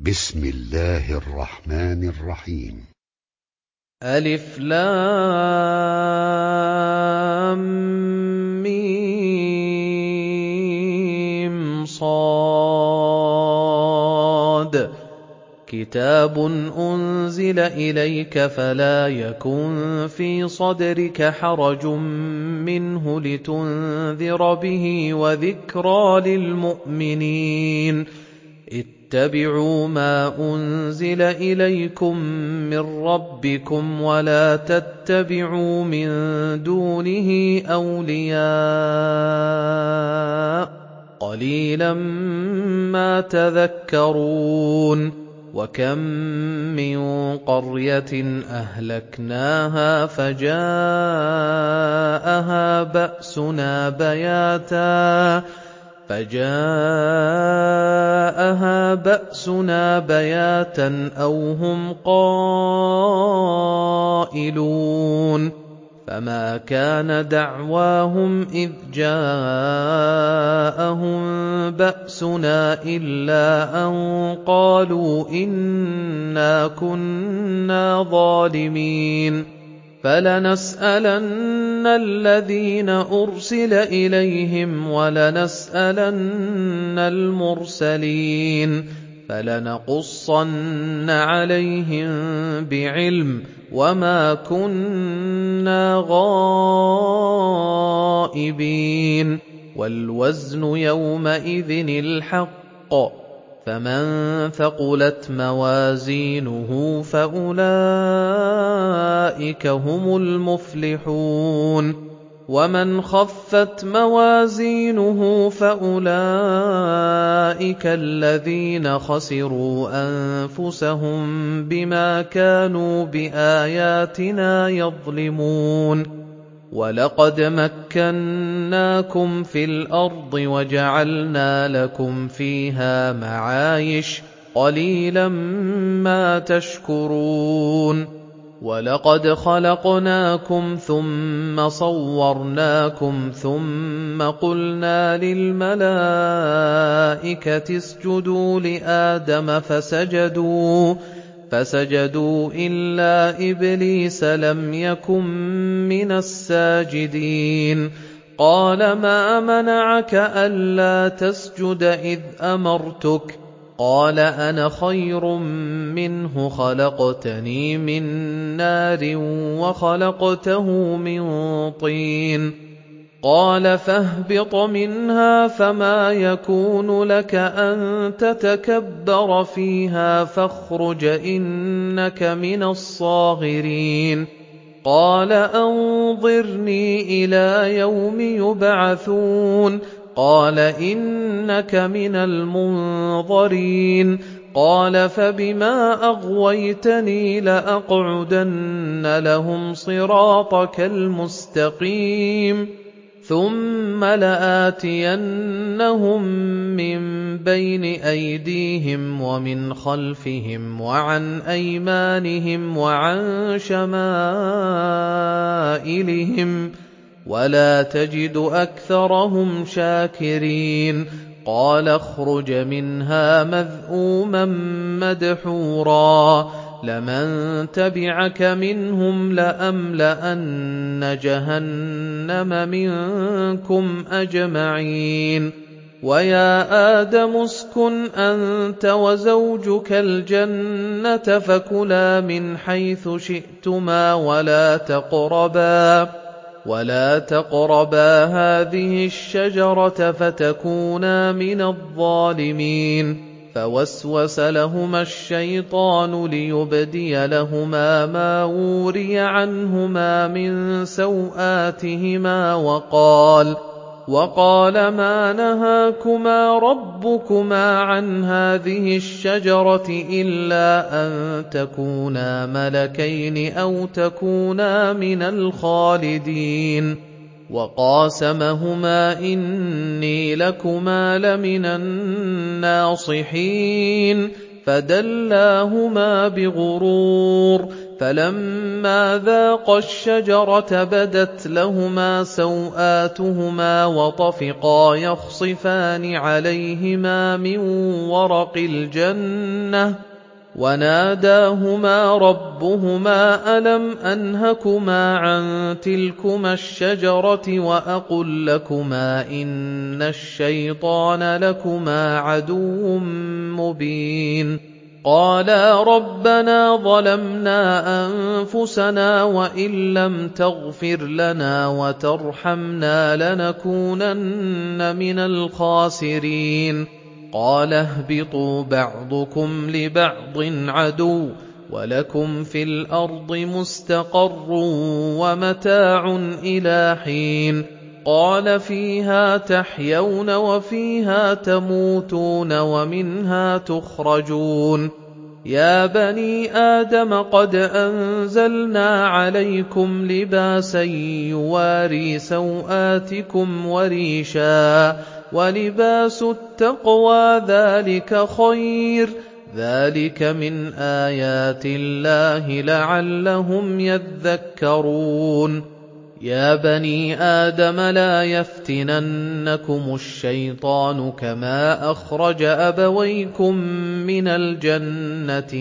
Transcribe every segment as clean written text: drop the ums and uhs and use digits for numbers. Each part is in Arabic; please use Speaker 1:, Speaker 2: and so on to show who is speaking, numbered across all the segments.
Speaker 1: بسم الله الرحمن الرحيم.
Speaker 2: ألف لام ميم صاد كتاب أنزل إليك فلا يكن في صدرك حرج منه لتنذر به وذكرى للمؤمنين. اتبعوا ما أنزل إليكم من ربكم ولا تتبعوا من دونه أولياء قليلا ما تذكرون. وكم من قرية أهلكناها فجاءها بأسنا بياتا أو هم قائلون. فما كان دعواهم إذ جاءهم بأسنا إلا أن قالوا إنا كنا ظالمين. فلنسألن الذين أرسل إليهم ولنسألن المرسلين. فلنقصن عليهم بعلم وما كنا غائبين. والوزن يومئذ الحق. فمن ثقلت موازينه فأولئك هم المفلحون. ومن خفت موازينه فأولئك الذين خسروا أنفسهم بما كانوا بآياتنا يظلمون. ولقد مكناكم في الأرض وجعلنا لكم فيها معايش قليلا ما تشكرون. ولقد خلقناكم ثم صورناكم ثم قلنا للملائكة اسجدوا لآدم فسجدوا إلا إبليس لم يكن من الساجدين. قال ما منعك ألا تسجد إذ أمرتك؟ قال أنا خير منه خلقتني من نار وخلقته من طين. قال فاهبط منها فما يكون لك أن تتكبر فيها فاخرج إنك من الصاغرين. قال أنظرني إلى يوم يبعثون. قال إنك من المنظرين. قال فبما أغويتني لأقعدن لهم صراطك المستقيم ثم لآتينهم من بين أيديهم ومن خلفهم وعن أيمانهم وعن شمائلهم ولا تجد أكثرهم شاكرين. قال اخرج منها مذءوما مدحورا لمن تبعك منهم لأملأن جهنم منكم أجمعين. ويا آدم اسكن أنت وزوجك الجنة فكلا من حيث شئتما ولا تقربا هذه الشجرة فتكونا من الظالمين. فوسوس لهما الشيطان ليبدي لهما ما وري عنهما من سوآتهما وقال ما نهاكما ربكما عن هذه الشجرة إلا أن تكونا ملكين أو تكونا من الخالدين. وقاسمهما إني لكما لمن الناصحين. فدلاهما بغرور فلما ذاقا الشجرة بدت لهما سوآتهما وطفقا يخصفان عليهما من ورق الجنة وناداهما ربهما ألم أنهكما عن تلكما الشجرة وأقل لكما إن الشيطان لكما عدو مبين قالا ربنا ظلمنا أنفسنا وإن لم تغفر لنا وترحمنا لنكونن من الخاسرين قال اهبطوا بعضكم لبعض عدو ولكم في الأرض مستقر ومتاع إلى حين قال فيها تحيون وفيها تموتون ومنها تخرجون يا بني آدم قد أنزلنا عليكم لباسا يواري سوآتكم وريشا ولباس التقوى ذلك خير ذلك من آيات الله لعلهم يذكرون يا بني آدم لا يفتننكم الشيطان كما أخرج أبويكم من الجنة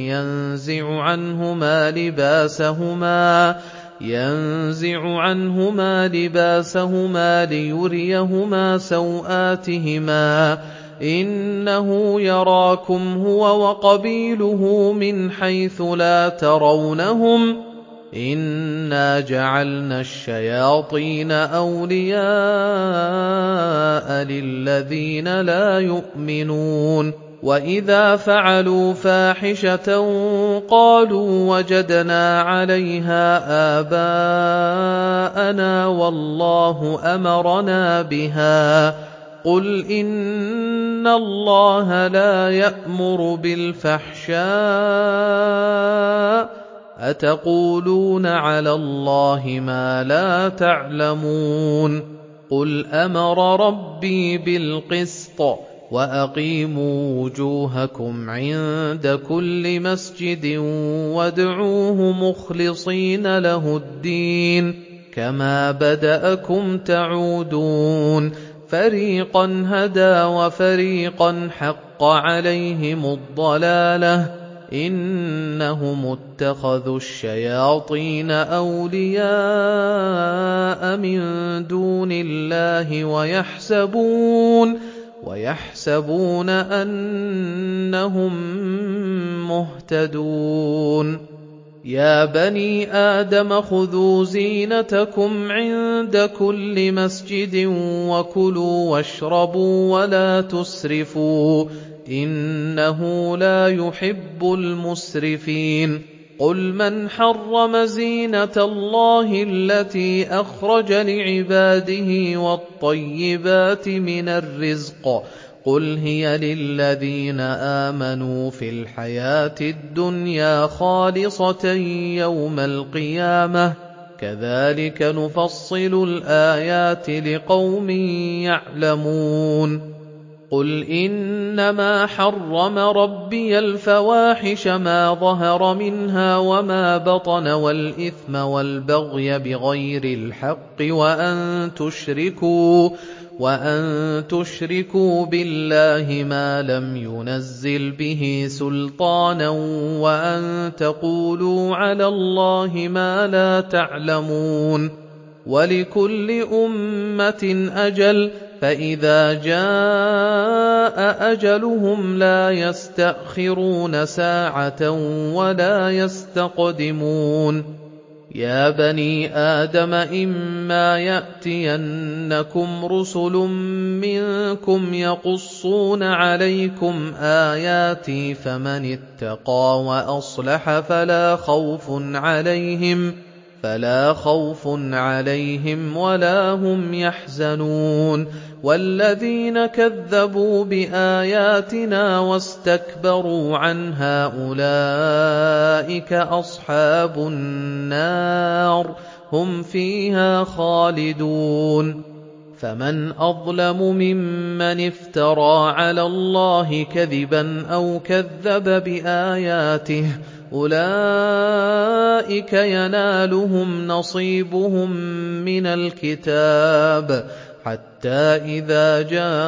Speaker 2: ينزع عنهما لباسهما ليريهما سوآتهما إنه يراكم هو وقبيله من حيث لا ترونهم إنا جعلنا الشياطين أولياء للذين لا يؤمنون وإذا فعلوا فاحشة قالوا وجدنا عليها آباءنا والله أمرنا بها قل إن الله لا يأمر بالفحشاء أتقولون على الله ما لا تعلمون قل أمر ربي بالقسط وأقيموا وجوهكم عند كل مسجد وادعوه مخلصين له الدين كما بدأكم تعودون فريقا هدى وفريقا حق عليهم الضلالة إنهم اتخذوا الشياطين أولياء من دون الله ويحسبون أنهم مهتدون يا بني آدم خذوا زينتكم عند كل مسجد وكلوا واشربوا ولا تسرفوا إنه لا يحب المسرفين قل من حرم زينة الله التي أخرج لعباده والطيبات من الرزق قل هي للذين آمنوا في الحياة الدنيا خالصة يوم القيامة كذلك نفصل الآيات لقوم يعلمون قل إنما حرم ربي الفواحش ما ظهر منها وما بطن والإثم والبغي بغير الحق وأن تشركوا بالله ما لم ينزل به سلطانا وأن تقولوا على الله ما لا تعلمون ولكل أمة أجل فإذا جاء أجلهم لا يستأخرون ساعة ولا يستقدمون يا بني آدم إما يأتينكم رسل منكم يقصون عليكم آياتي فمن اتقى وأصلح فلا خوف عليهم ولا هم يحزنون والذين كذبوا بآياتنا واستكبروا عنها أولئك أصحاب النار هم فيها خالدون فمن أظلم ممن افترى على الله كذبا أو كذب بآياته أولئك ينالهم نصيبهم من الكتاب حتى إذا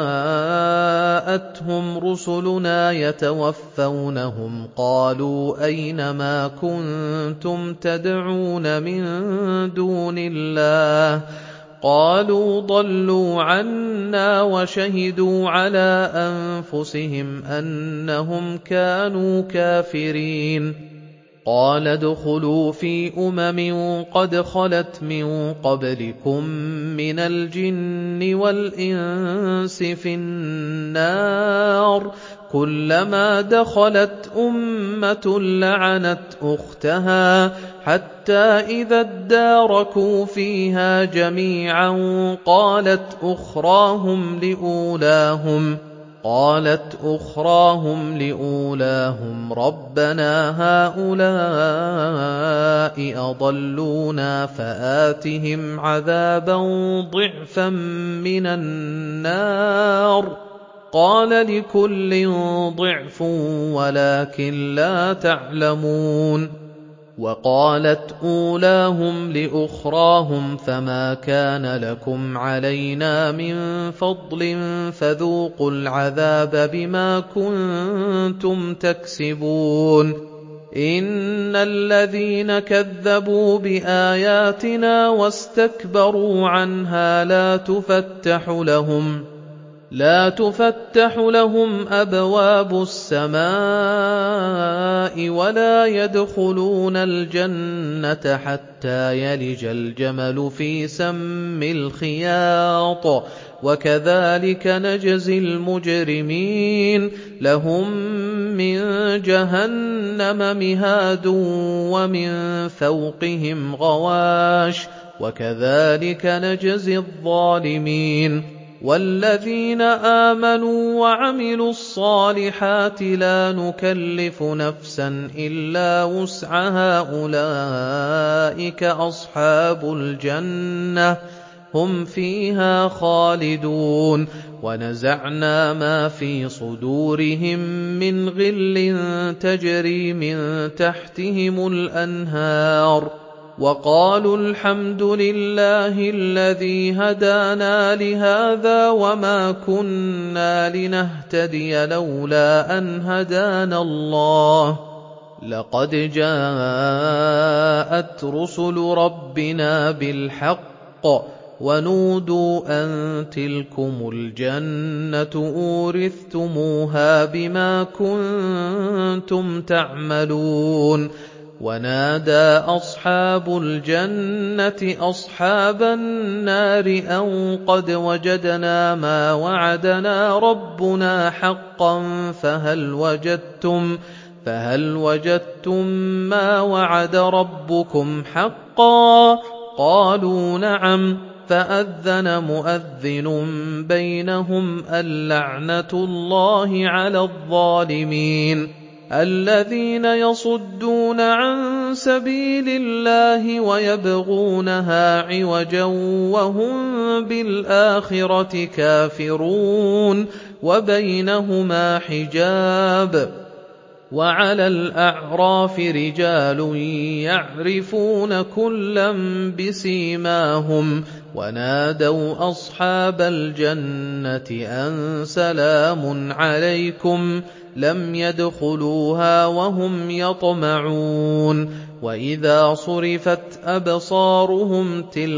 Speaker 2: جاءتهم رسلنا يتوفونهم قالوا أين ما كنتم تدعون من دون الله قالوا ضلوا عنا وشهدوا على أنفسهم أنهم كانوا كافرين قال ادخلوا في قد خلت من قبلكم من الجن والإنس في النار كلما دخلت أمة لعنت أختها حتى إذا اداركوا فيها جميعا قالت أخراهم لأولاهم ربنا هؤلاء أضلونا فآتهم عذابا ضعفا من النار قال لكل ضعف ولكن لا تعلمون وقالت أولاهم لأخراهم فما كان لكم علينا من فضل فذوقوا العذاب بما كنتم تكسبون إن الذين كذبوا بآياتنا واستكبروا عنها لا تفتح لهم أبواب السماء ولا يدخلون الجنة حتى يلج الجمل في سم الخياط وكذلك نجزي المجرمين لهم من جهنم مهاد ومن فوقهم غواش وكذلك نجزي الظالمين والذين آمنوا وعملوا الصالحات لا نكلف نفسا إلا وسعها أولئك أصحاب الجنة هم فيها خالدون ونزعنا ما في صدورهم من غل تجري من تحتهم الأنهار وقالوا الحمد لله الذي هدانا لهذا وما كنا لنهتدي لولا أن هدانا الله لقد جاءت رسل ربنا بالحق ونودوا أن تلكم الجنة أورثتموها بما كنتم تعملون ونادى أصحاب الجنة أصحاب النار أن قد وجدنا ما وعدنا ربنا حقا فهل وجدتم ما وعد ربكم حقا قالوا نعم فأذن مؤذن بينهم اللعنة الله على الظالمين الذين يصدون عن سبيل الله ويبغونها عوجا وهم بالآخرة كافرون وبينهما حجاب وعلى الأعراف رجال يعرفون كلا بسيماهم ونادوا أصحاب الجنة أن سلام عليكم لم يدخلوها وهم يطمعون وإذا صرفت أبصارهم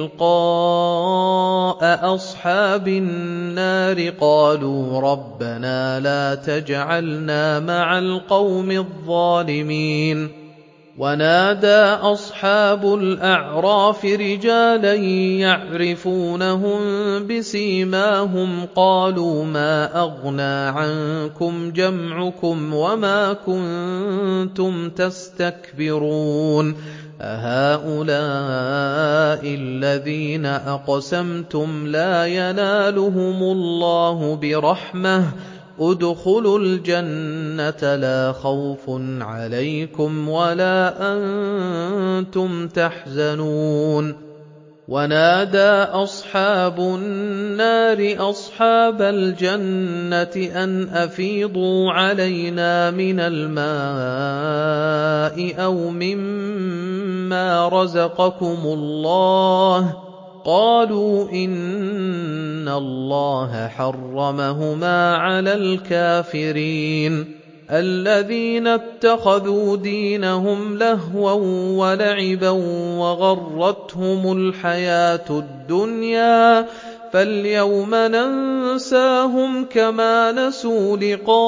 Speaker 2: تلقاء أصحاب النار قالوا ربنا لا تجعلنا مع القوم الظالمين ونادى أصحاب الأعراف رجالا يعرفونهم بسيماهم قالوا ما أغنى عنكم جمعكم وما كنتم تستكبرون أهؤلاء الذين أقسمتم لا ينالهم الله برحمة ادخلوا الجنة لا خوف عليكم ولا أنتم تحزنون ونادى أصحاب النار أصحاب الجنة أن أفيضوا علينا من الماء أو مما رزقكم الله قالوا إن الله حرمهما على الكافرين الذين اتخذوا دينهم لهوا ولعبا وغرتهم الحياة الدنيا فاليوم ننساهم كما نسوا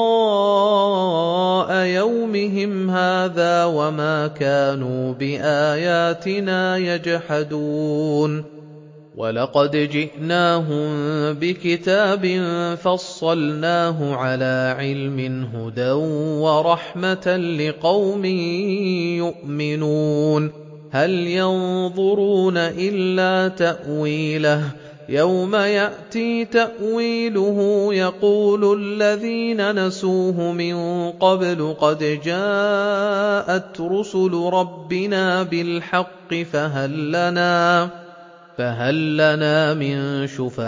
Speaker 2: لقاء يومهم هذا وما كانوا بآياتنا يجحدون ولقد جئناهم بكتاب فصلناه على علم هدى ورحمة لقوم يؤمنون هل ينظرون إلا تأويله يوم يأتي تأويله يقول الذين نسوه من قبل قد جاءت رسل ربنا بالحق فهل لنا من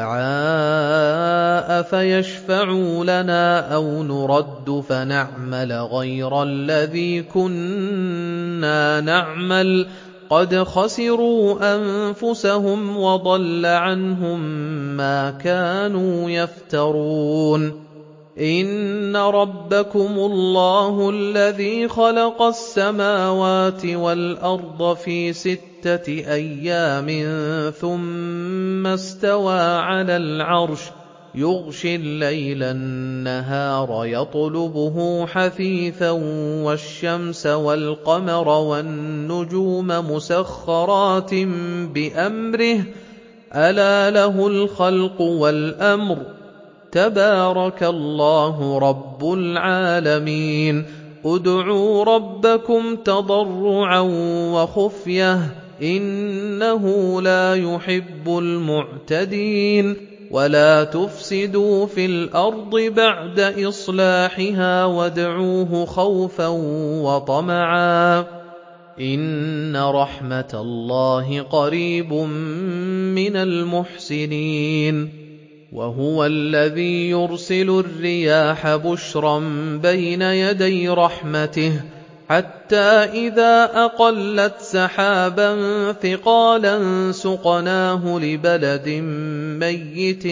Speaker 2: شفعاء فيشفعوا لنا أو نرد فنعمل غير الذي كنا نعمل قد خسروا أنفسهم وضل عنهم ما كانوا يفترون إن ربكم الله الذي خلق السماوات والأرض في 6 أيام ثم استوى على العرش يغشي الليل النهار يطلبه حثيثا والشمس والقمر والنجوم مسخرات بأمره ألا له الخلق والأمر تبارك الله رب العالمين ادعوا ربكم تضرعا وخفية إنه لا يحب المعتدين ولا تفسدوا في الأرض بعد إصلاحها وادعوه خوفا وطمعا إن رحمة الله قريب من المحسنين وهو الذي يرسل الرياح بشرا بين يدي رحمته حتى إذا أقلت سحابا ثقالا سقناه لبلد ميت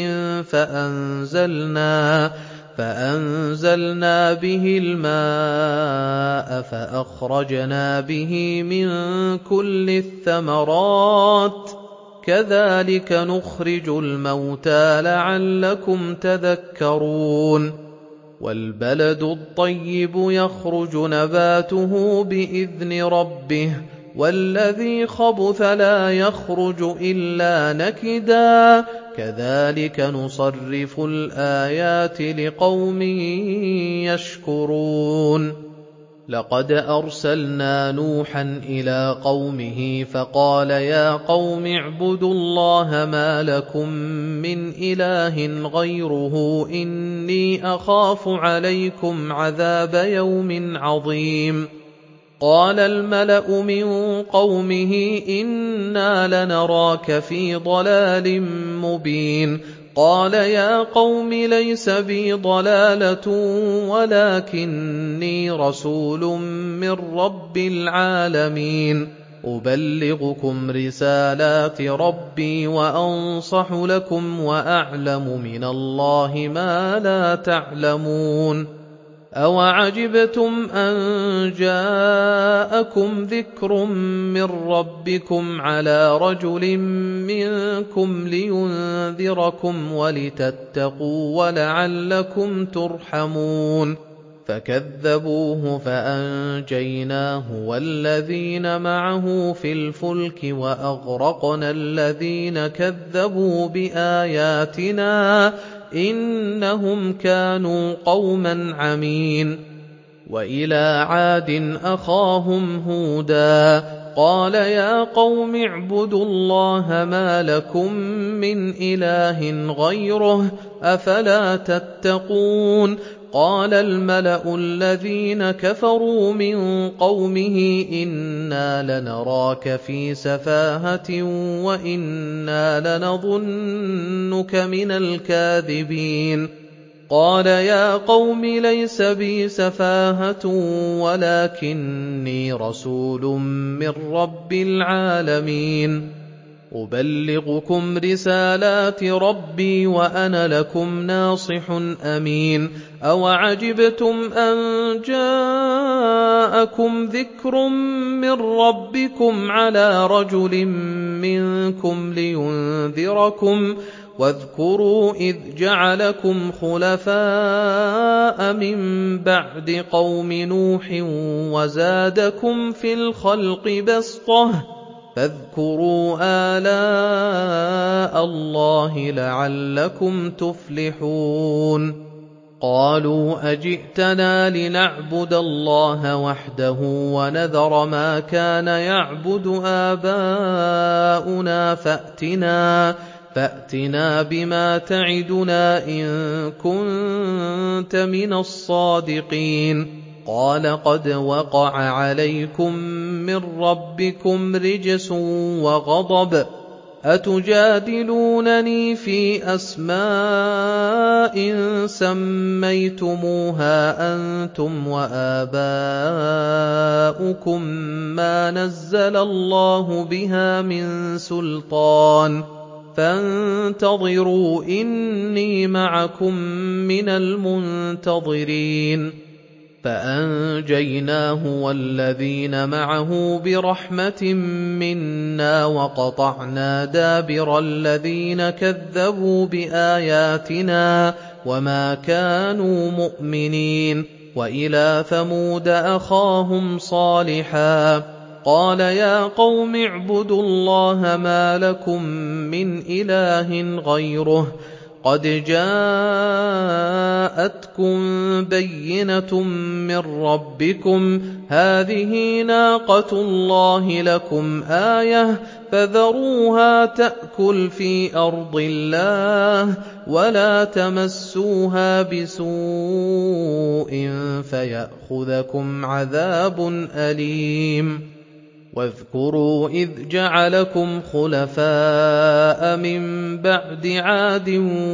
Speaker 2: فأنزلنا به الماء فأخرجنا به من كل الثمرات كذلك نخرج الموتى لعلكم تذكرون والبلد الطيب يخرج نباته بإذن ربه والذي خبث لا يخرج إلا نكدا كذلك نصرف الآيات لقوم يشكرون لقد أرسلنا نوحا إلى قومه فقال يا قوم اعبدوا الله ما لكم من إله غيره إني أخاف عليكم عذاب يوم عظيم قال الملأ من قومه إنا لنراك في ضلال مبين قال يا قوم ليس بي ضلالة ولكني رسول من رب العالمين أبلغكم رسالات ربي وأنصح لكم وأعلم من الله ما لا تعلمون أوعجبتم أن جاءكم ذكر من ربكم على رجل منكم لينذركم ولتتقوا ولعلكم ترحمون فكذبوه فأنجيناه والذين معه في الفلك وأغرقنا الذين كذبوا بآياتنا إنهم كانوا قوما عمين وإلى عاد أخاهم هودا قال يا قوم اعبدوا الله ما لكم من إله غيره أفلا تتقون قال الملأ الذين كفروا من قومه إنا لنراك في سفاهة وإنا لنظنك من الكاذبين قال يا قوم ليس بي سفاهة ولكني رسول من رب العالمين أبلغكم رسالات ربي وأنا لكم ناصح أمين أوعجبتم أن جاءكم ذكر من ربكم على رجل منكم لينذركم واذكروا إذ جعلكم خلفاء من بعد قوم نوح وزادكم في الخلق بسطة فاذكروا آلاء الله لعلكم تفلحون قالوا أجئتنا لنعبد الله وحده ونذر ما كان يعبد آباؤنا فأتنا بما تعدنا إن كنت من الصادقين قال قد وقع عليكم من ربكم رجس وغضب أتجادلونني في أسماء سميتموها أنتم وآباؤكم ما نزل الله بها من سلطان فانتظروا إني معكم من المنتظرين فأنجيناه والذين معه برحمة منا وقطعنا دابر الذين كذبوا بآياتنا وما كانوا مؤمنين وإلى ثمود أخاهم صالحا قال يا قوم اعبدوا الله ما لكم من إله غيره قد جاءتكم بينة من ربكم هذه ناقة الله لكم آية فذروها تأكل في أرض الله ولا تمسوها بسوء فيأخذكم عذاب أليم واذكروا إذ جعلكم خلفاء من بعد عاد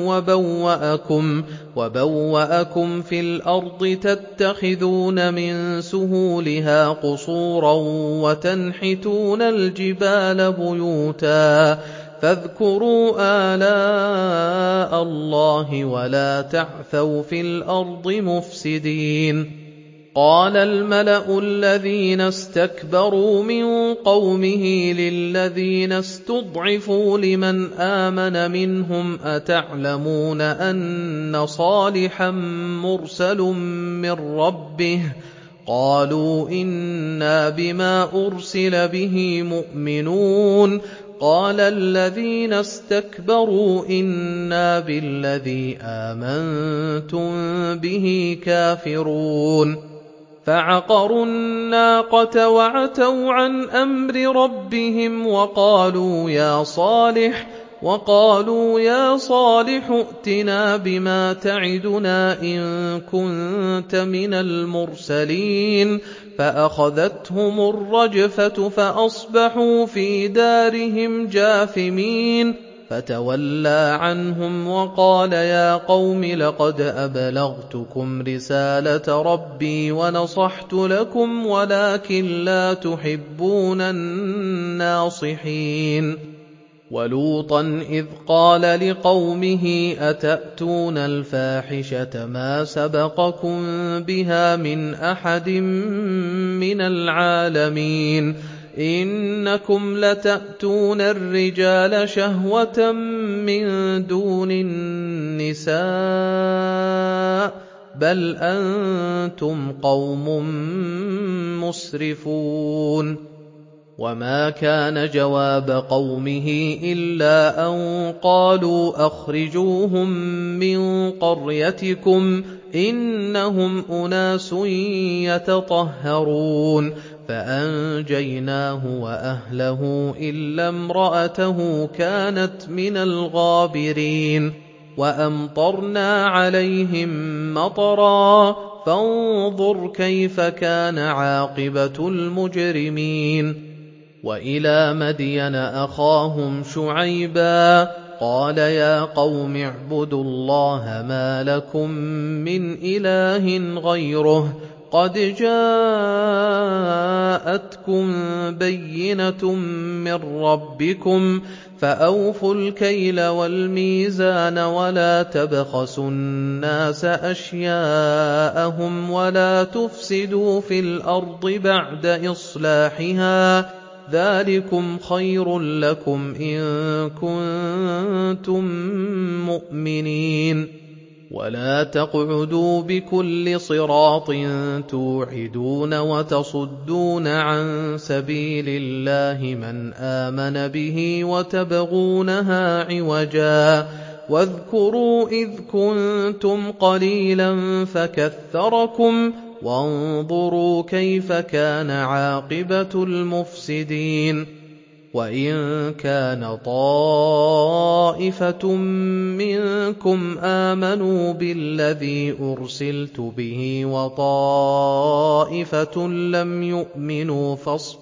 Speaker 2: وبوأكم في الأرض تتخذون من سهولها قصورا وتنحتون الجبال بيوتا فاذكروا آلاء الله ولا تعثوا في الأرض مفسدين قال الملأ الذين استكبروا من قومه للذين استضعفوا لمن آمن منهم أتعلمون أن صالحا مرسل من ربه قالوا إنا بما أرسل به مؤمنون قال الذين استكبروا إنا بالذي آمنتم به كافرون فعقروا الناقة وعتوا عن أمر ربهم وقالوا يا صالح ائتنا بما تعدنا إن كنت من المرسلين فأخذتهم الرجفة فأصبحوا في دارهم جاثمين فتولى عنهم وقال يا قوم لقد أبلغتكم رسالة ربي ونصحت لكم ولكن لا تحبون الناصحين ولوطا إذ قال لقومه أتأتون الفاحشة ما سبقكم بها من أحد من العالمين إنكم لتأتون الرجال شهوة من دون النساء بل أنتم قوم مسرفون وما كان جواب قومه إلا أن قالوا أخرجوهم من قريتكم إنهم أناس يتطهرون فأنجيناه وأهله إلا امرأته كانت من الغابرين وأمطرنا عليهم مطرا فانظر كيف كان عاقبة المجرمين وإلى مدين أخاهم شعيبا قال يا قوم اعبدوا الله ما لكم من إله غيره قد جاءتكم بينة من ربكم فأوفوا الكيل والميزان ولا تبخسوا الناس أشياءهم ولا تفسدوا في الأرض بعد إصلاحها ذلكم خير لكم إن كنتم مؤمنين ولا تقعدوا بكل صراط توعدون وتصدون عن سبيل الله من آمن به وتبغونها عوجا واذكروا إذ كنتم قليلا فكثركم وانظروا كيف كان عاقبة المفسدين وإن كان طائفة منكم آمنوا بالذي أرسلت به وطائفة لم يؤمنوا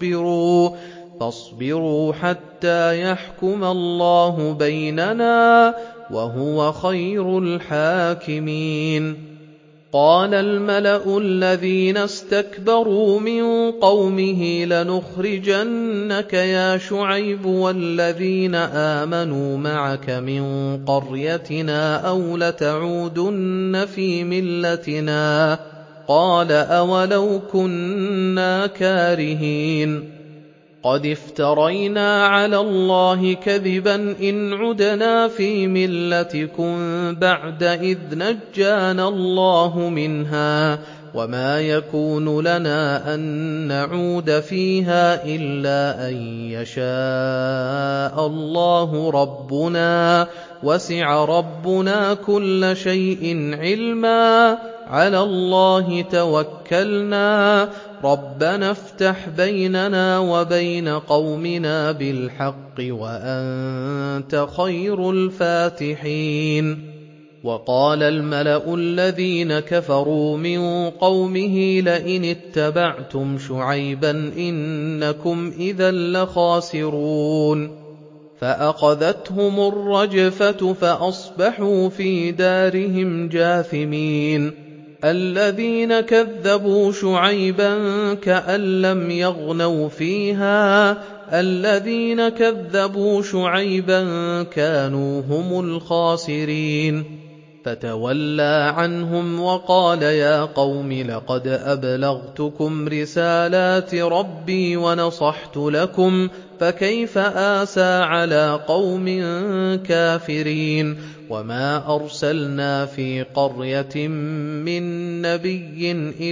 Speaker 2: فاصبروا حتى يحكم الله بيننا وهو خير الحاكمين قال الملأ الذين استكبروا من قومه لنخرجنك يا شعيب والذين آمنوا معك من قريتنا أو لتعودن في ملتنا قال أولو كنا كارهين قد افترينا على الله كذبا إن عدنا في ملتكم بعد إذ نجانا الله منها وما يكون لنا أن نعود فيها إلا أن يشاء الله ربنا وسع ربنا كل شيء علما على الله توكلنا ربنا افتح بيننا وبين قومنا بالحق وأنت خير الفاتحين وقال الملأ الذين كفروا من قومه لئن اتبعتم شعيبا إنكم إذا لخاسرون فأخذتهم الرجفة فأصبحوا في دارهم جاثمين الذين كذبوا شعيبا كأن لم يغنوا فيها الذين كذبوا شعيبا كانوا هم الخاسرين فتولى عنهم وقال يا قوم لقد أبلغتكم رسالات ربي ونصحت لكم فكيف آسى على قوم كافرين وما أرسلنا في قرية من نبي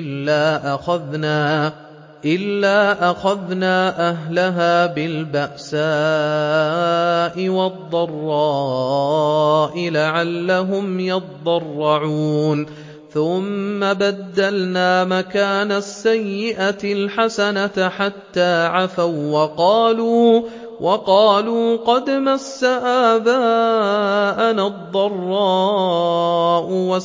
Speaker 2: إلا أخذنا أهلها بالبأساء والضراء لعلهم يضرعون ثم بدلنا مكان السيئة الحسنة حتى عفوا وقالوا قد مس آباءنا الضراء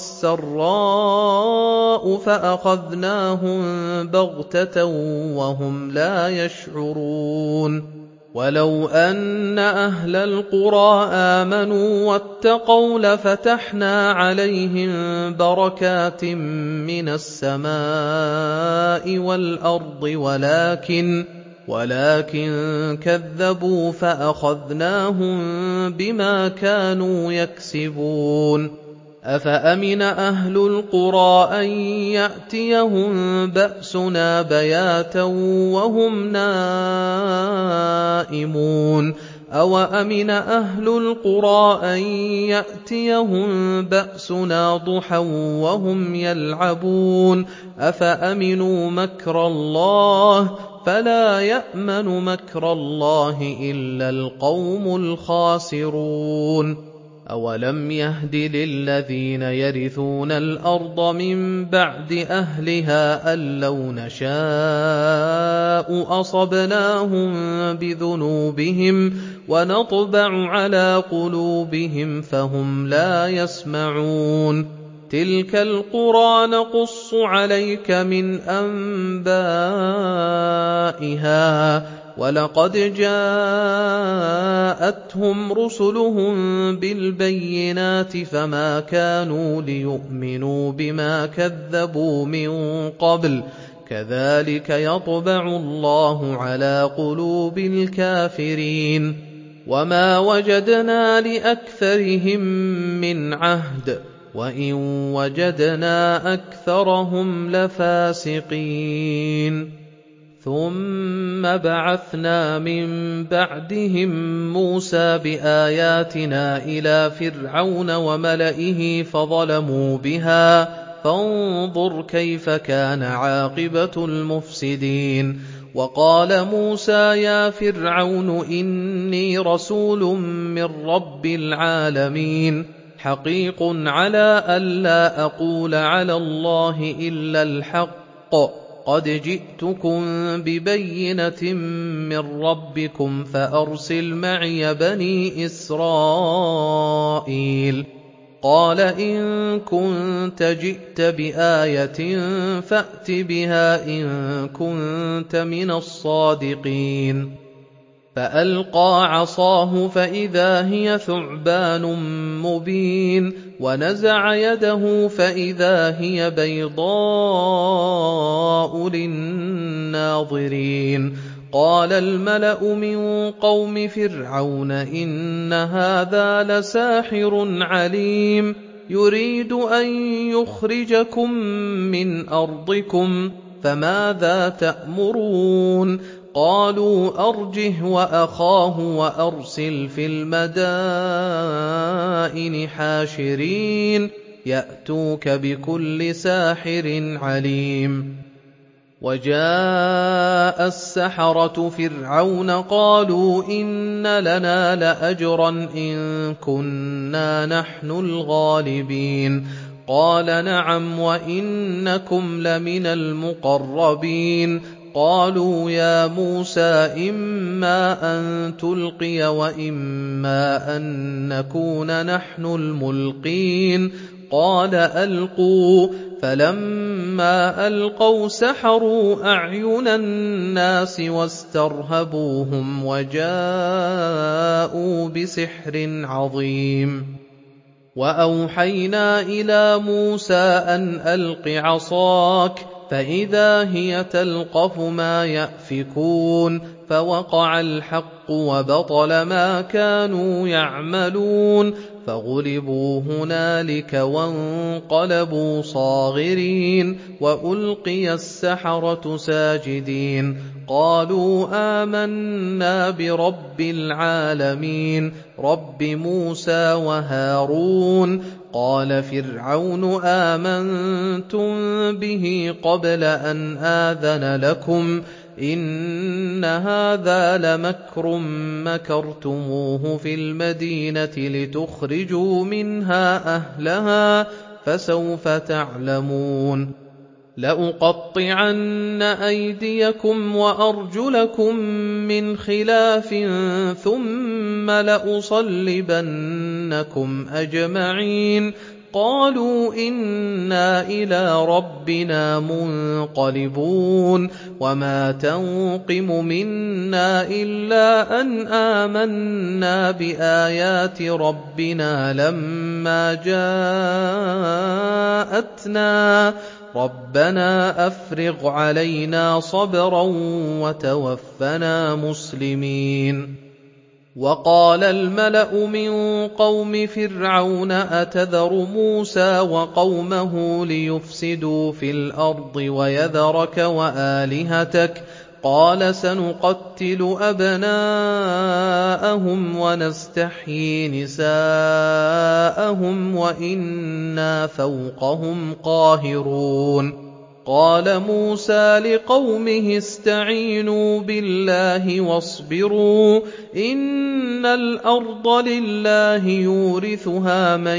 Speaker 2: والسراء فأخذناهم بغتة وهم لا يشعرون ولو أن أهل القرى آمنوا واتقوا لفتحنا عليهم بركات من السماء والأرض ولكن كذبوا فأخذناهم بما كانوا يكسبون أفأمن أهل القرى أن يأتيهم بأسنا بياتا وهم نائمون أوأمن أهل القرى أن يأتيهم بأسنا ضحى وهم يلعبون أفأمنوا مكر الله فلا يأمن مكر الله إلا القوم الخاسرون أولم يهد للذين يرثون الأرض من بعد أهلها أن لو نشاء أصبناهم بذنوبهم ونطبع على قلوبهم فهم لا يسمعون تلك القرى نقص عليك من أنبائها ولقد جاءتهم رسلهم بالبينات فما كانوا ليؤمنوا بما كذبوا من قبل كذلك يطبع الله على قلوب الكافرين وما وجدنا لأكثرهم من عهد وإن وجدنا أكثرهم لفاسقين ثم بعثنا من بعدهم موسى بآياتنا إلى فرعون وملئه فظلموا بها فانظر كيف كان عاقبة المفسدين وقال موسى يا فرعون إني رسول من رب العالمين حقيق على ألا أقول على الله إلا الحق قد جئتكم ببينة من ربكم فأرسل معي بني إسرائيل قال إن كنت جئت بآية فأت بها إن كنت من الصادقين فألقى عصاه فإذا هي ثعبان مبين ونزع يده فإذا هي بيضاء للناظرين قال الملأ من قوم فرعون إن هذا لساحر عليم يريد أن يخرجكم من أرضكم فماذا تأمرون قالوا أرجه وأخاه وأرسل في المدائن حاشرين يأتوك بكل ساحر عليم وجاء السحرة فرعون قالوا إن لنا لأجرا إن كنا نحن الغالبين قال نعم وإنكم لمن المقربين قالوا يا موسى إما أن تلقي وإما أن نكون نحن الملقين قال ألقوا فلما ألقوا سحروا أعين الناس واسترهبوهم وجاءوا بسحر عظيم وأوحينا إلى موسى أن ألق عصاك فإذا هي تلقف ما يأفكون فوقع الحق وبطل ما كانوا يعملون فغلبوا هنالك وانقلبوا صاغرين وألقي السحرة ساجدين قالوا آمنا برب العالمين رب موسى وهارون قال فرعون آمنتم به قبل أن آذن لكم إن هذا لمكر مكرتموه في المدينة لتخرجوا منها أهلها فسوف تعلمون لأقطعن أيديكم وأرجلكم من خلاف ثم لأصلبنكم أجمعين قالوا إنا إلى ربنا منقلبون وما تنقم منا إلا أن آمنا بآيات ربنا لما جاءتنا ربنا أفرغ علينا صبرا وتوفنا مسلمين وقال الملأ من قوم فرعون أتذر موسى وقومه ليفسدوا في الأرض ويذرك وآلهتك قال سنقتل أبناءهم ونستحيي نساءهم وإنا فوقهم قاهرون قال موسى لقومه استعينوا بالله واصبروا إن الأرض لله يورثها من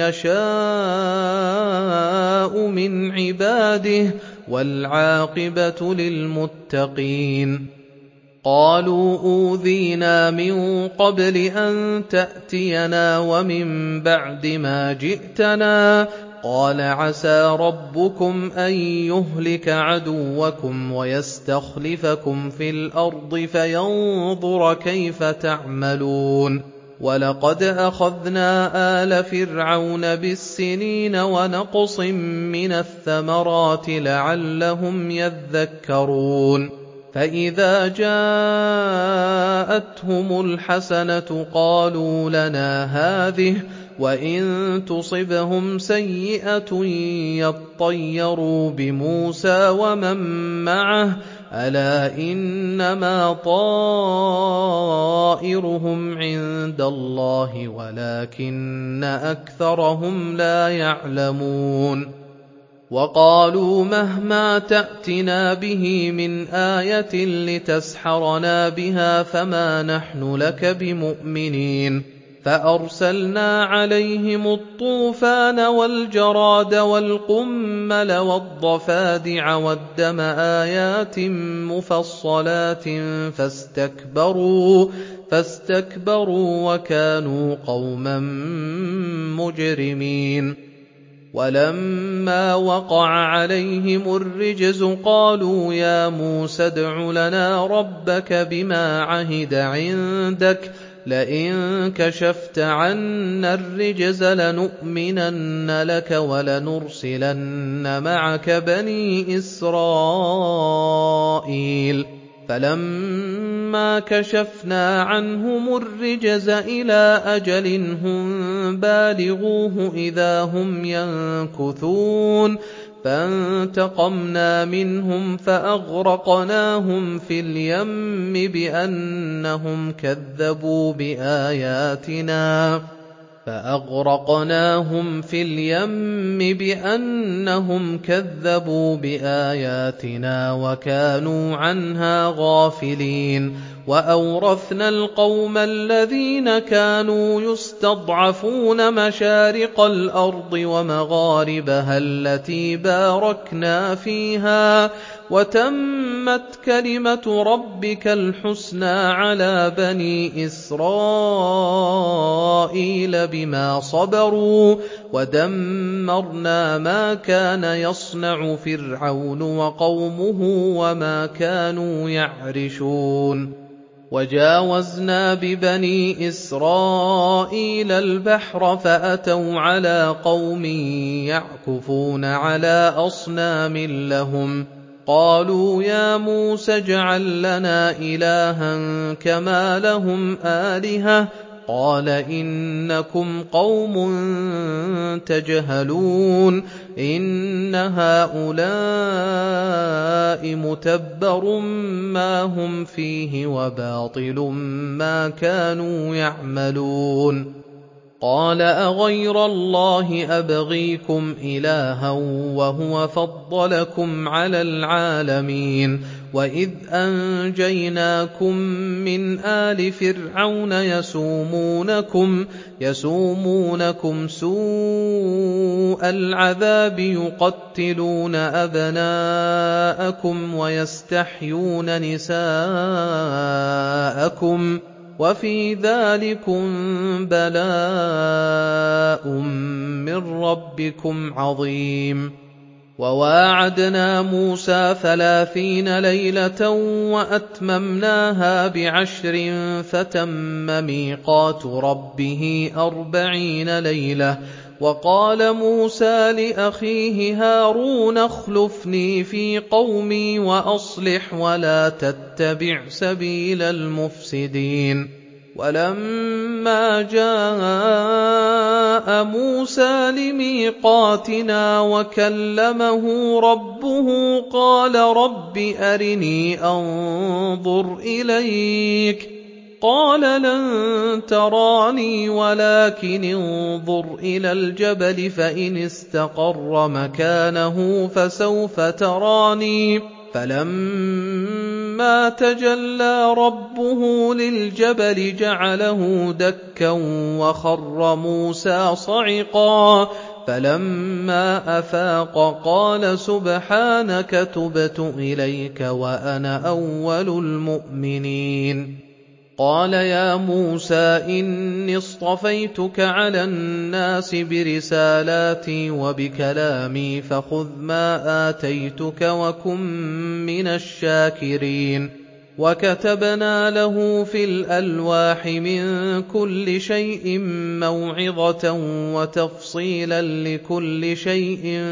Speaker 2: يشاء من عباده والعاقبة للمتقين قالوا أوذينا من قبل أن تأتينا ومن بعد ما جئتنا قال عسى ربكم أن يهلك عدوكم ويستخلفكم في الأرض فينظر كيف تعملون ولقد أخذنا آل فرعون بالسنين ونقص من الثمرات لعلهم يذكرون فإذا جاءتهم الحسنة قالوا لنا هذه وإن تصبهم سيئة يطيروا بموسى ومن معه ألا إنما طائرهم عند الله ولكن أكثرهم لا يعلمون وقالوا مهما تأتنا به من آية لتسحرنا بها فما نحن لك بمؤمنين فأرسلنا عليهم الطوفان والجراد والقمل والضفادع والدم آيات مفصلات فاستكبروا وكانوا قوما مجرمين ولما وقع عليهم الرجز قالوا يا موسى ادع لنا ربك بما عهد عندك لئن كشفت عنا الرجز لنؤمنن لك ولنرسلن معك بني إسرائيل فلما كشفنا عنهم الرجز إلى أجل هم بالغوه إذا هم ينكثون فانتقمنا منهم فأغرقناهم في اليم بأنهم كذبوا بآياتنا وكانوا عنها غافلين وأورثنا القوم الذين كانوا يستضعفون مشارق الأرض ومغاربها التي باركنا فيها وتمت كلمة ربك الحسنى على بني إسرائيل بما صبروا ودمرنا ما كان يصنع فرعون وقومه وما كانوا يعرشون وجاوزنا ببني إسرائيل البحر فأتوا على قوم يعكفون على أصنام لهم قالوا يا موسى اجعل لنا إلها كما لهم آلهة قال إنكم قوم تجهلون إن هؤلاء متبر ما هم فيه وباطل ما كانوا يعملون قال أغير الله أبغيكم إلها وهو فضلكم على العالمين وإذ أنجيناكم من آل فرعون يسومونكم سوء العذاب يقتلون أبناءكم ويستحيون نساءكم وفي ذلكم بلاء من ربكم عظيم وواعدنا موسى 30 ليلة وأتممناها ب10 فتم ميقات ربه 40 ليلة وقال موسى لأخيه هارون اخلفني في قومي وأصلح ولا تتبع سبيل المفسدين ولما جاء موسى لميقاتنا وكلمه ربه قال رب أرني أنظر إليك قال لن تراني ولكن انظر إلى الجبل فإن استقر مكانه فسوف تراني فلما تجلى ربه للجبل جعله دكا وخر موسى صعقا فلما أفاق قال سبحانك تبت إليك وأنا أول المؤمنين. قال يا موسى إني اصطفيتك على الناس برسالاتي وبكلامي فخذ ما آتيتك وكن من الشاكرين. وكتبنا له في الألواح من كل شيء موعظة وتفصيلا لكل شيء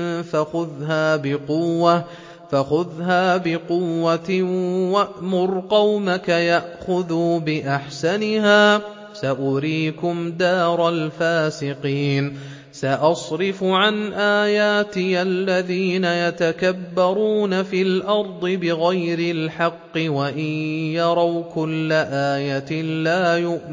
Speaker 2: فخذها بقوة وأمر قومك يأخذوا بأحسنها سأريكم دار الفاسقين. سأصرف عن آياتي الذين يتكبرون في الأرض بغير الحق وإن يروا كل آية لا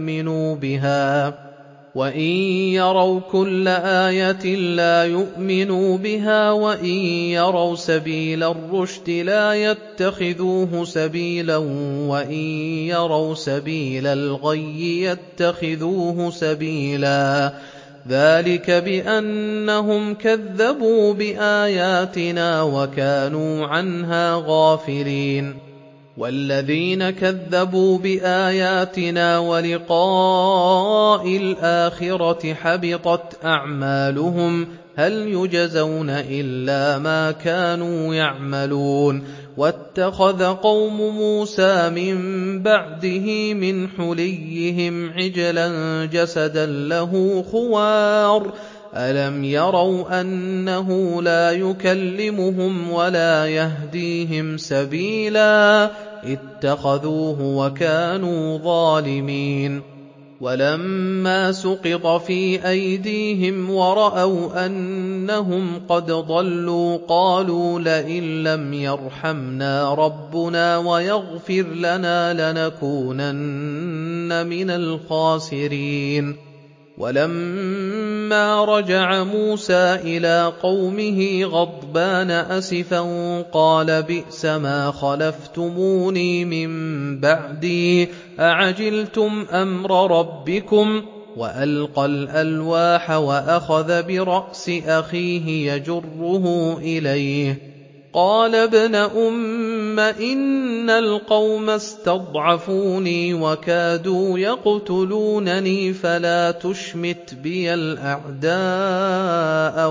Speaker 2: يؤمنوا بها وإن يروا سبيل الرشد لا يتخذوه سبيلا وإن يروا سبيل الغي يتخذوه سبيلا. ذلك بأنهم كذبوا بآياتنا وكانوا عنها غافلين. والذين كذبوا بآياتنا ولقاء الآخرة حبطت أعمالهم هل يجزون إلا ما كانوا يعملون. واتخذ قوم موسى من بعده من حليهم عجلا جسدا له خوار ألم يروا أنه لا يكلمهم ولا يهديهم سبيلا اتخذوه وكانوا ظالمين. ولما سقط في أيديهم ورأوا أنهم قد ضلوا قالوا لئن لم يرحمنا ربنا ويغفر لنا لنكونن من الخاسرين. ولما رجع موسى إلى قومه غضبان أسفا قال بئس ما خلفتموني من بعدي أعجلتم أمر ربكم. وألقى الألواح وأخذ برأس أخيه يجره إليه قال ابن أم إن القوم استضعفوني وكادوا يقتلونني فلا تشمت بي الأعداء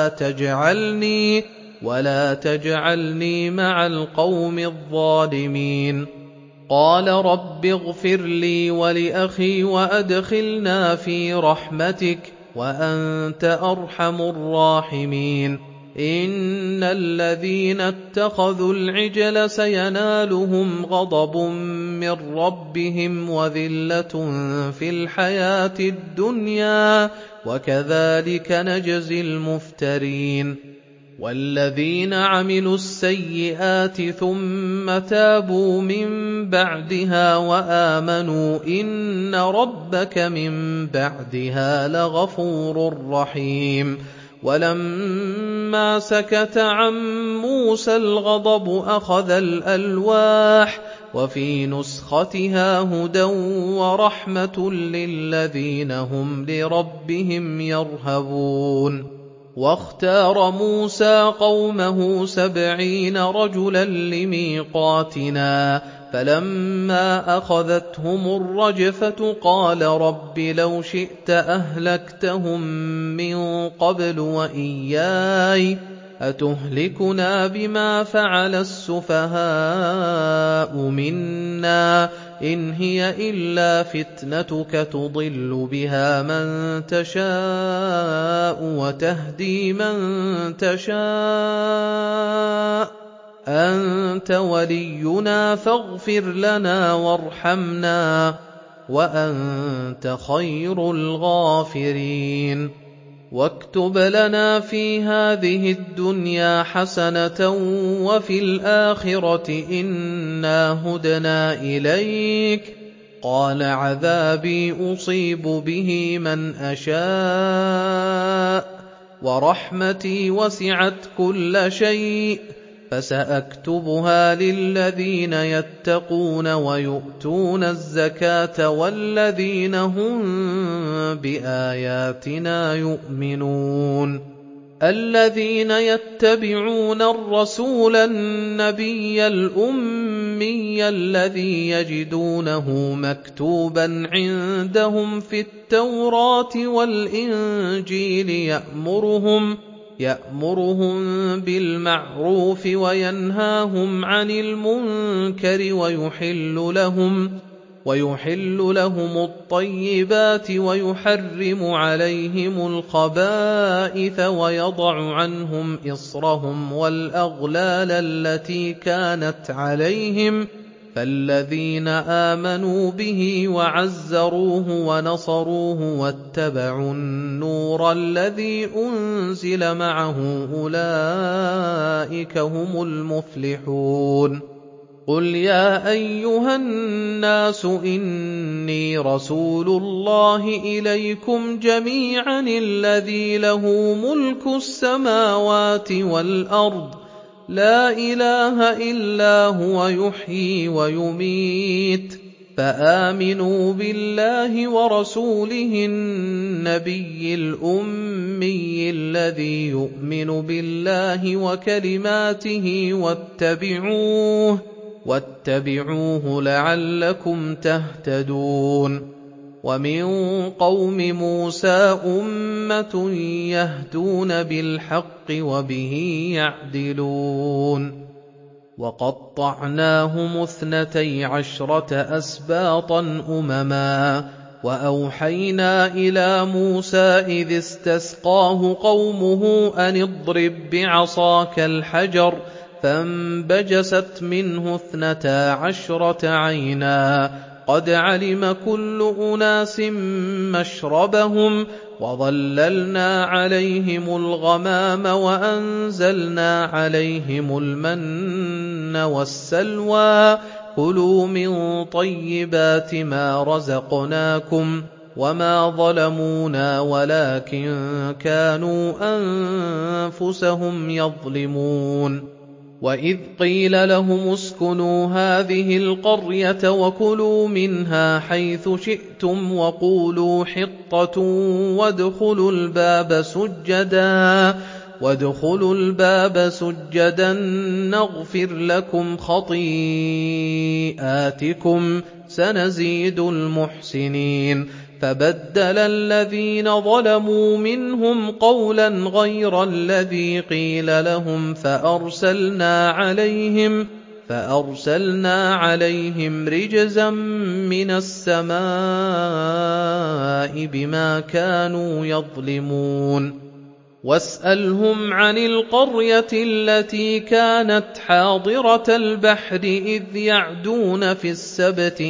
Speaker 2: ولا تجعلني مع القوم الظالمين. قال رب اغفر لي ولأخي وأدخلنا في رحمتك وأنت أرحم الراحمين. إن الذين اتخذوا العجل سينالهم غضب من ربهم وذلة في الحياة الدنيا وكذلك نجزي المفترين. والذين عملوا السيئات ثم تابوا من بعدها وآمنوا إن ربك من بعدها لغفور رحيم. ولما سكت عن موسى الغضب أخذ الألواح وفي نسختها هدى ورحمة للذين هم لربهم يرهبون. واختار موسى قومه 70 رجلا لميقاتنا فلما أخذتهم الرجفة قال رب لو شئت أهلكتهم من قبل وإياي أتهلكنا بما فعل السفهاء منا إن هي إلا فتنتك تضل بها من تشاء وتهدي من تشاء أنت ولينا فاغفر لنا وارحمنا وأنت خير الغافرين. واكتب لنا في هذه الدنيا حسنة وفي الآخرة إنا هدنا إليك. قال عذابي أصيب به من أشاء ورحمتي وسعت كل شيء فسأكتبها للذين يتقون ويؤتون الزكاة والذين هم بآياتنا يؤمنون. الذين يتبعون الرسول النبي الأمي الذي يجدونه مكتوبا عندهم في التوراة والإنجيل يأمرهم بالمعروف وينهاهم عن المنكر ويحل لهم الطيبات ويحرم عليهم الخبائث ويضع عنهم إصرهم والأغلال التي كانت عليهم فالذين آمنوا به وعزروه ونصروه واتبعوا النور الذي أنزل معه أولئك هم المفلحون قل يا أيها الناس إني رسول الله إليكم جميعا الذي له ملك السماوات والأرض لا إله إلا هو يحيي ويميت فآمنوا بالله ورسوله النبي الأمي الذي يؤمن بالله وكلماته واتبعوه لعلكم تهتدون ومن قوم موسى أمة يهدون بالحق وبه يعدلون وقطعناهم 12 أسباطا أمما وأوحينا إلى موسى إذ استسقاه قومه أن اضرب بعصاك الحجر فانبجست منه 12 عينا قد علم كل أناس مشربهم وظللنا عليهم الغمام وأنزلنا عليهم المن والسلوى كلوا من طيبات ما رزقناكم وما ظلمونا ولكن كانوا أنفسهم يظلمون وإذ قيل لهم اسكنوا هذه القرية وكلوا منها حيث شئتم وقولوا حطة وادخلوا الباب سجدا نغفر لكم خطيئاتكم سنزيد المحسنين فبدل الذين ظلموا منهم قولا غير الذي قيل لهم فأرسلنا عليهم رجزا من السماء بما كانوا يظلمون واسألهم عن القرية التي كانت حاضرة البحر إذ يعدون في السبت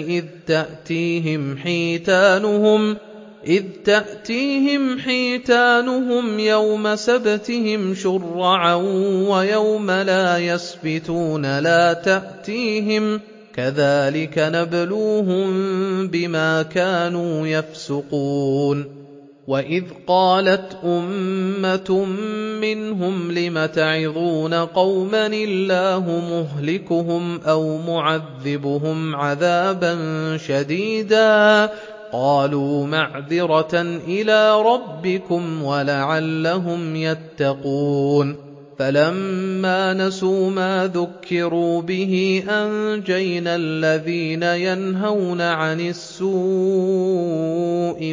Speaker 2: إذ تأتيهم حيتانهم يوم سبتهم شرعا ويوم لا يسبتون لا تأتيهم كذلك نبلوهم بما كانوا يفسقون وإذ قالت أمة منهم لم تعظون قوما الله مهلكهم أو معذبهم عذابا شديدا قالوا معذرة إلى ربكم ولعلهم يتقون فلما نسوا ما ذكروا به أنجينا الذين ينهون عن السوء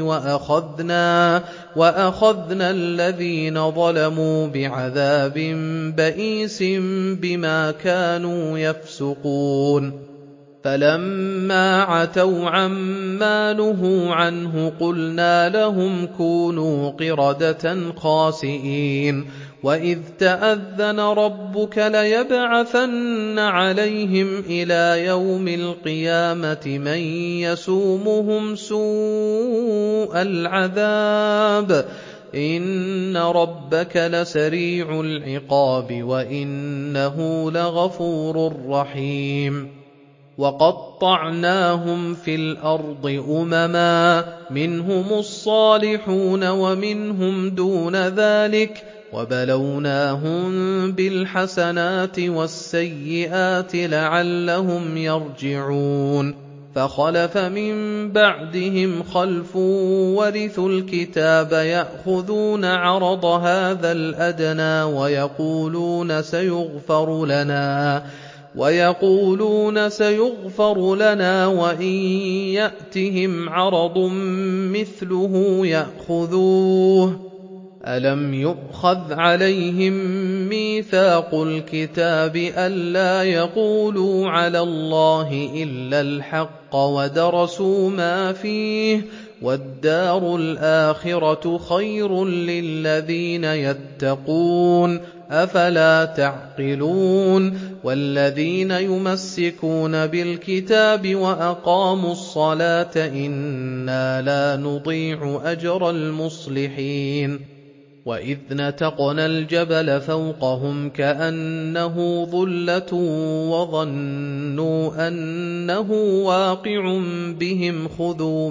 Speaker 2: وأخذنا الذين ظلموا بعذاب بئيس بما كانوا يفسقون فلما عتوا عما نهوا عنه قلنا لهم كونوا قردة خاسئين وإذ تأذن ربك ليبعثن عليهم إلى يوم القيامة من يسومهم سوء العذاب إن ربك لسريع العقاب وإنه لغفور رحيم وقطعناهم في الأرض أمما منهم الصالحون ومنهم دون ذلك وبلوناهم بالحسنات والسيئات لعلهم يرجعون فخلف من بعدهم خلف ورثوا الكتاب يأخذون عرض هذا الأدنى ويقولون سيغفر لنا وإن يأتهم عرض مثله يأخذوه. ألم يؤخذ عليهم ميثاق الكتاب ألا يقولوا على الله إلا الحق ودرسوا ما فيه والدار الآخرة خير للذين يتقون أفلا تعقلون. والذين يمسكون بالكتاب وأقاموا الصلاة إنا لا نضيع أجر المصلحين. وإذ نتقنا الجبل فوقهم كأنه ظلة وظنوا أنه واقع بهم خذوا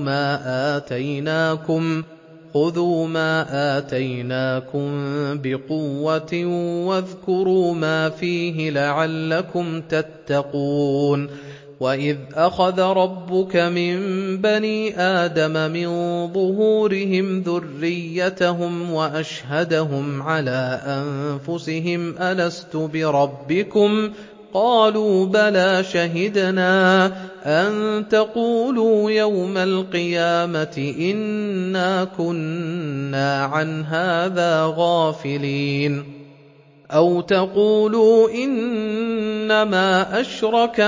Speaker 2: ما آتيناكم بقوة واذكروا ما فيه لعلكم تتقون. وإذ أخذ ربك من بني آدم من ظهورهم ذريتهم وأشهدهم على أنفسهم ألست بربكم قالوا بلى شهدنا أن تقولوا يوم القيامة إنا كنا عن هذا غافلين أو تقولوا إنما أشرك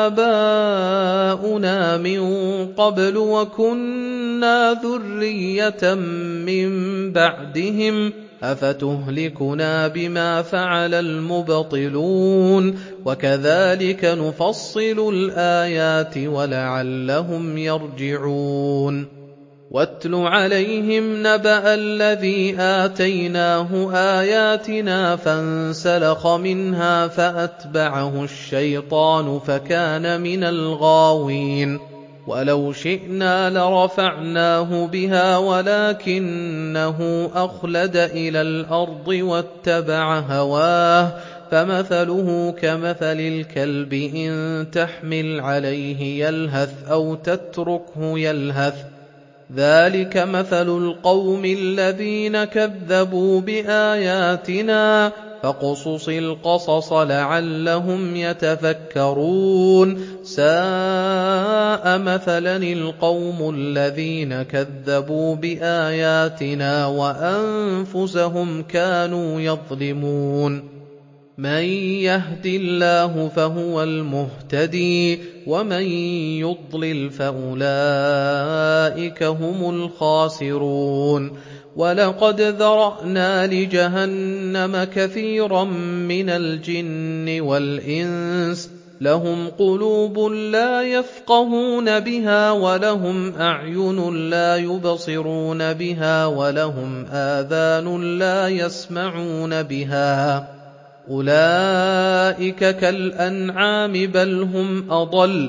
Speaker 2: آباؤنا من قبل وكنا ذرية من بعدهم أفتهلكنا بما فعل المبطلون وكذلك نفصل الآيات ولعلهم يرجعون. واتل عليهم نبأ الذي آتيناه آياتنا فانسلخ منها فأتبعه الشيطان فكان من الغاوين. ولو شئنا لرفعناه بها ولكنه أخلد إلى الأرض واتبع هواه فمثله كمثل الكلب إن تحمل عليه يلهث أو تتركه يلهث ذلك مثل القوم الذين كذبوا بآياتنا فاقصص القصص لعلهم يتفكرون. ساء مثلا القوم الذين كذبوا بآياتنا وأنفسهم كانوا يظلمون. من يهد الله فهو المهتدي ومن يضلل فأولئك هم الخاسرون. ولقد ذرأنا لجهنم كثيرا من الجن والإنس لهم قلوب لا يفقهون بها ولهم أعين لا يبصرون بها ولهم آذان لا يسمعون بها أولئك كالأنعام بل هم أضل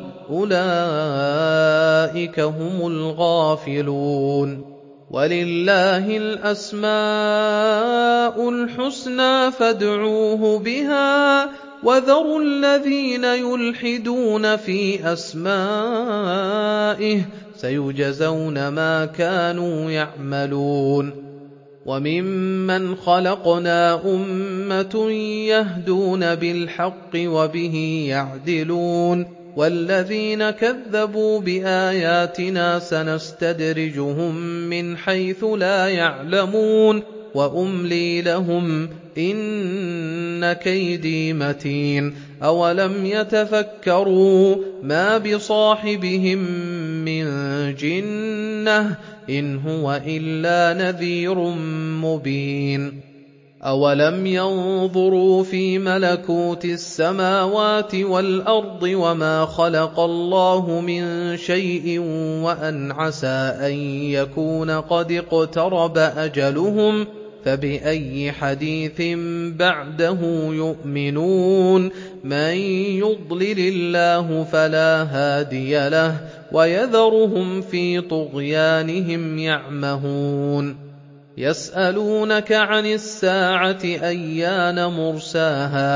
Speaker 2: أولئك هم الغافلون. ولله الأسماء الحسنى فادعوه بها وذروا الذين يلحدون في أسمائه سيجزون ما كانوا يعملون. وممن خلقنا أمة يهدون بالحق وبه يعدلون والذين كذبوا بآياتنا سنستدرجهم من حيث لا يعلمون وأملي لهم إن كيدي متين. أولم يتفكروا ما بصاحبهم من جنة إن هو إلا نذير مبين. أولم ينظروا في ملكوت السماوات والأرض وما خلق الله من شيء وأن عسى أن يكون قد اقترب أجلهم فبأي حديث بعده يؤمنون. من يضلل الله فلا هادي له ويذرهم في طغيانهم يعمهون. يسألونك عن الساعة أيان مرساها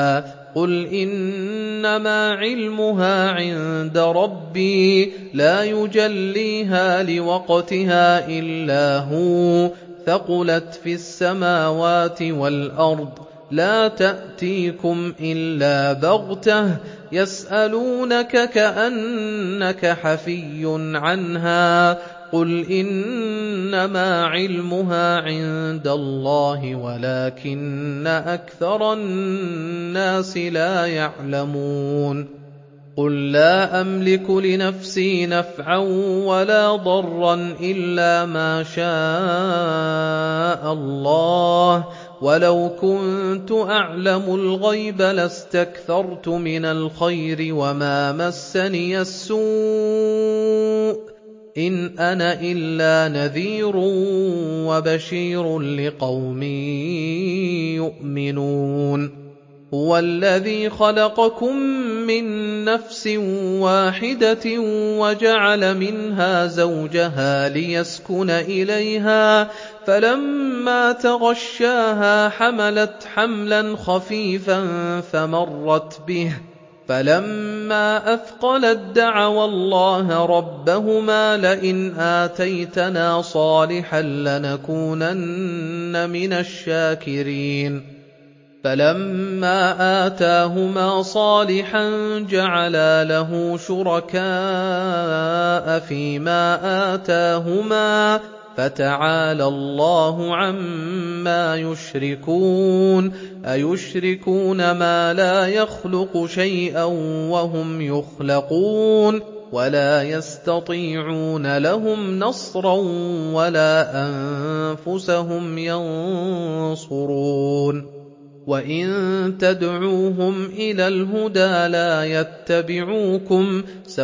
Speaker 2: قل إنما علمها عند ربي لا يجليها لوقتها إلا هو ثقلت في السماوات والأرض لا تأتيكم إلا بغتة يسألونك كأنك حفي عنها قل إنما علمها عند الله ولكن أكثر الناس لا يعلمون قل لا أملك لنفسي نفعا ولا ضرا إلا ما شاء الله ولو كنت أعلم الغيب لاستكثرت من الخير وما مسني السوء إن أنا إلا نذير وبشير لقوم يؤمنون هو الذي خلقكم من نفس واحدة وجعل منها زوجها ليسكن إليها فلما تغشاها حملت حملا خفيفا فمرت به فلما أثقلت دعوا الله ربهما لئن آتيتنا صالحا لنكونن من الشاكرين فلما آتاهما صالحا جعلا له شركاء فيما آتاهما فتعالى الله عما يشركون أيشركون ما لا يخلق شيئا وهم يخلقون ولا يستطيعون لهم نصرا ولا أنفسهم ينصرون وإن تدعوهم إلى الهدى لا يتبعوكم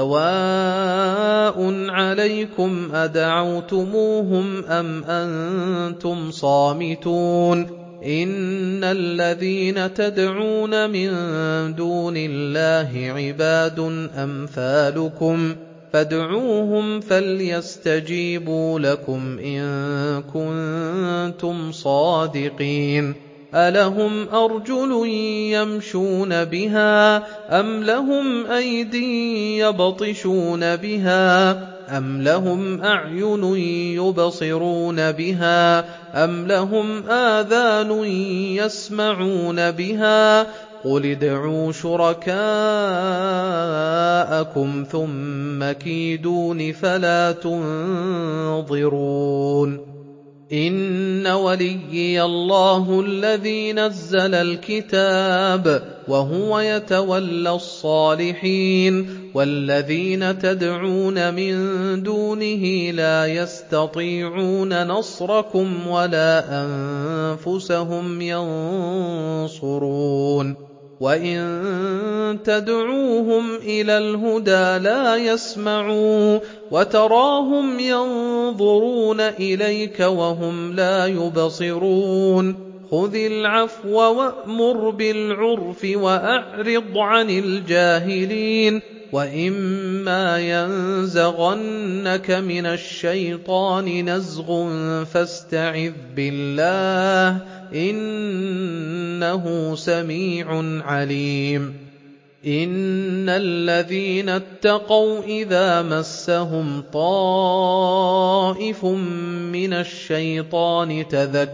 Speaker 2: سواء عليكم أدعوتموهم أم أنتم صامتون إن الذين تدعون من دون الله عباد أمثالكم فادعوهم فليستجيبوا لكم إن كنتم صادقين ألهم أرجل يمشون بها أم لهم أيدي يبطشون بها أم لهم أعين يبصرون بها أم لهم آذان يسمعون بها قل ادعوا شركاءكم ثم كيدون فلا تنظرون إن وليي الله الذي نزل الكتاب وهو يتولى الصالحين والذين تدعون من دونه لا يستطيعون نصركم ولا أنفسهم ينصرون وإن تدعوهم إلى الهدى لا يسمعوا وتراهم ينظرون إليك وهم لا يبصرون خذ العفو وأمر بالعرف وأعرض عن الجاهلين وإما ينزغنك من الشيطان نزغ فاستعذ بالله إنه سميع عليم إن الذين اتقوا إذا مسهم طائف من الشيطان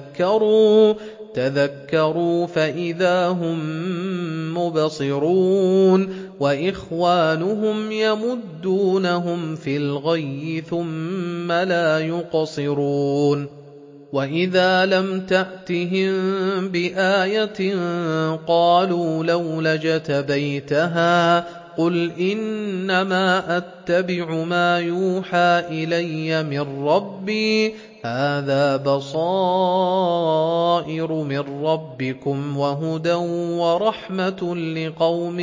Speaker 2: تذكروا فإذا هم مبصرون وإخوانهم يمدونهم في الغي ثم لا يقصرون وإذا لم تأتهم بآية قالوا لولا اجتبيتها قل إنما أتبع ما يوحى إلي من ربي هذا بصائر من ربكم وهدى ورحمة لقوم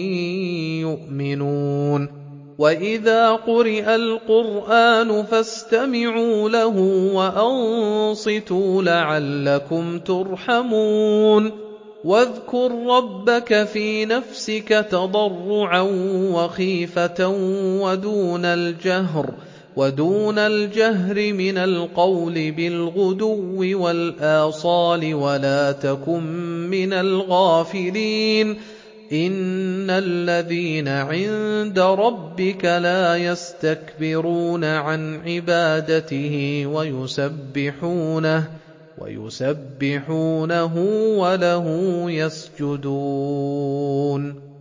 Speaker 2: يؤمنون وإذا قرئ القرآن فاستمعوا له وأنصتوا لعلكم ترحمون واذكر ربك في نفسك تضرعا وخيفة ودون الجهر من القول بالغدو والآصال ولا تكن من الغافلين إِنَّ الَّذِينَ عِندَ رَبِّكَ لَا يَسْتَكْبِرُونَ عَنْ عِبَادَتِهِ وَيُسَبِّحُونَهُ وَلَهُ يَسْجُدُونَ